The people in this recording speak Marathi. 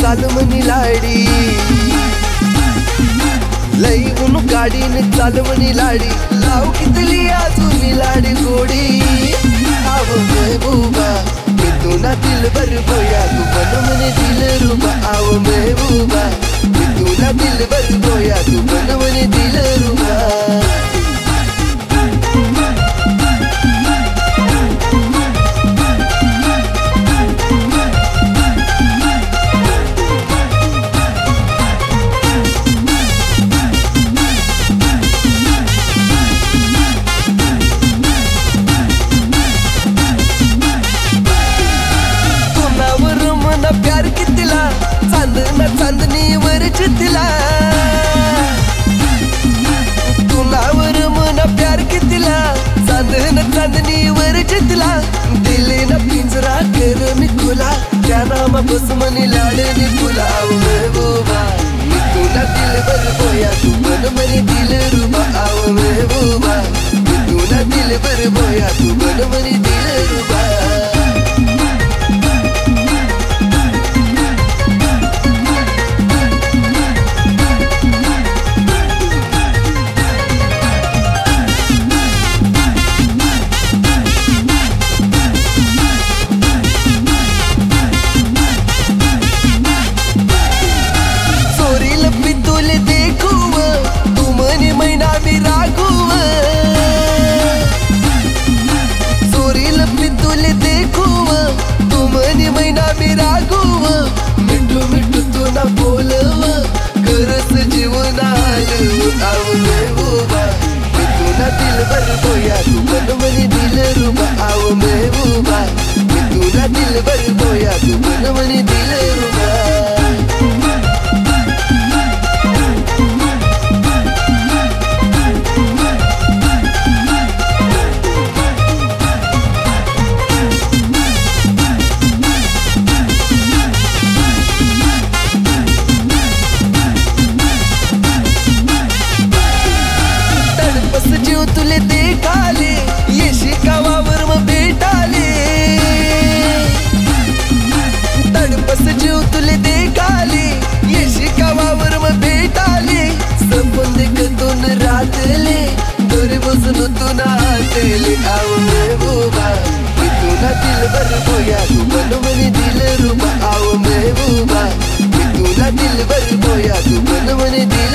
चाल मनी लाडी लई ऊन गाडीने चाल मनी लाडी लाव कितली अजून लाडी गोडी आव महबूबा मी तुला दिलबर बोया तू बन मनी दिलरुबा आव महबूबा मी तुला दिलबर बोया तू बन मनी दिलरुबा प्यार कितीला चांदना चांदणीवर चितला तुलावर मना प्यार कितीला चांदना चांदणीवर चितला दिले ना पिंजरा कर मी खुला त्या नामा बस मनी लाडनी तुला आव महबूबा मी तुला दिलबर बोया तू बन मनी दिलरुबा आव महबूबा मी तुला दिलबर बोया तू बन मनी दिलरुबा दिलबर बोया तू बन मनी दिलरुबा आव महबूबा मी तुला दिलबर बोया तू बन मनी दिलरुबा जीव तुले देखाले येशी गावावर मग भेटाले तडपस जीव तुले देखाले येशी गावावर मग भेटाले सपन देखतून रातले दोरे बसून तू नातले आव महबूबा मी तुला दिलबर बोया तू बन मनी दिलरुबा आव महबूबा मी तुला दिलबर बोया तू बन मनी दिल